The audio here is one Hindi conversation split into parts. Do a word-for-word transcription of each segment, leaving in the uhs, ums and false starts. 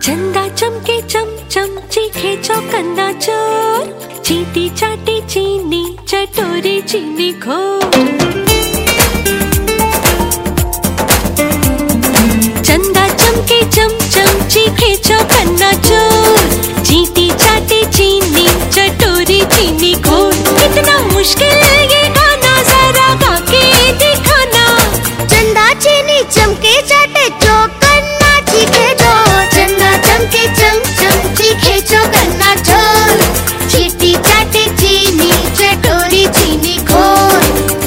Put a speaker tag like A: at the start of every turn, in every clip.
A: चंदा चमके चम चम चीखे चौकन्ना चोर, चींटी चाटी चीनी चटोरी चीनी खोर। चंदा चमके चम चम चीखे चौकन्ना चोर, चींटी चाटी चीनी चटोरी चीनी खोर। कितना मुश्किल है ये गाना, जरा गा के दिखाना।
B: चंदा चीनी चमके चाटे चौकन्ना चीखे चोर, चंदा चमके चम चम चीखे चौकन्ना चोर, चींटी चाटे चीनी चटोरी चीनी खोर।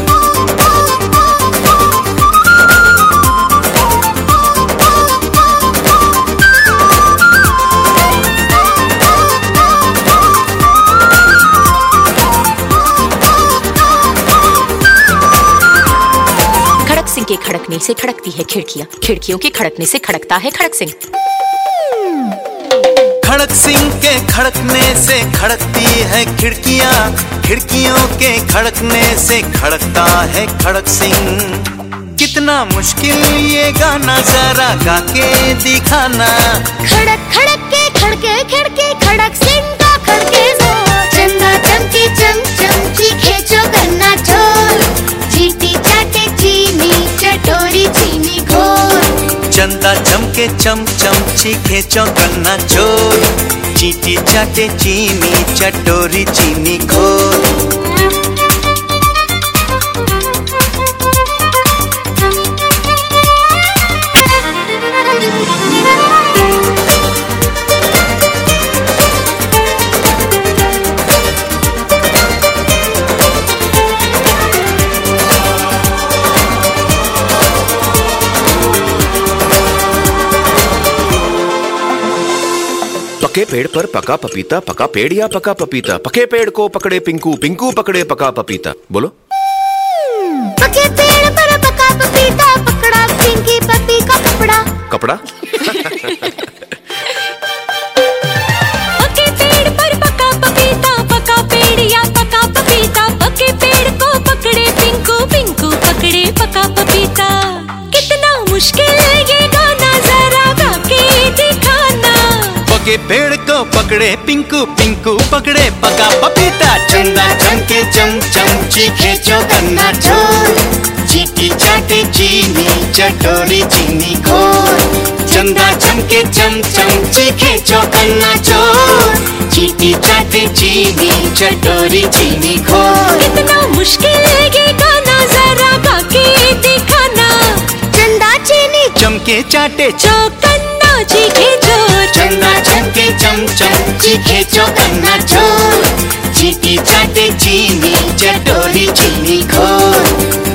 C: खड़क सिंह के खड़कने से खड़कती है खिड़कियां, खिड़कियों के खड़कने से खड़कता है खड़क सिंह।
D: खड़क सिंह के खड़कने से खड़कती है खिड़कियां, खिड़कियों के खड़कने से खड़कता है खड़क सिंह। कितना मुश्किल ये गाना, जरा गा के दिखाना।
B: खड़क खड़क के खड़के खिड़के, खड़क सिंह का खड़के जोर। चंदा चमके चम चम चीखे चौकन्ना चोर, चींटी चाटे चीनी चटोरी चीनी खोर।
D: चंदा चमके चम चम चीखे चौकन्ना चोर, चींटी चाटे चीनी चटोरी चीनी खोर।
E: पके पेड़ पर पका पपीता, पका पेड़ या पका पपीता। पके पेड़ को पकड़े पिंकू, पिंकू पकड़े पका पपीता। बोलो।
B: पके पेड़ पर पका पपीता, पकड़ा पिंकी पपी का कपड़ा।
E: कपड़ा।
A: पके पेड़ पर पका पपीता, पका पेड़ या पका पपीता। पके पेड़ को पकड़े पिंकू, पिंकू पकड़े पका पपीता। कितना मुश्किल है ये गाना, जरा गा के दिखाना।
D: पके पेड़ को पकड़े पिंकू, पिंकू पकड़े पका पपीता। चंदा चमके चम चम चीखे चौकन्ना चोर, चींटी चाटे चीनी चटोरी चीनी खोर। चंदा चमके चम चम चीखे चौकन्ना चोर, चींटी चाटे चीनी चटोरी चीनी खोर।
A: कितना मुश्किल है ये गाना, जरा गा के दिखाना।
B: चंदा चीनी
D: चमके चाटे
A: चौकन्ना चीखे चोर,
D: चंदा चमके चम चम चीखे चौकन्ना चोर, चींटी चाटे चीनी चटोरी चीनी खोर।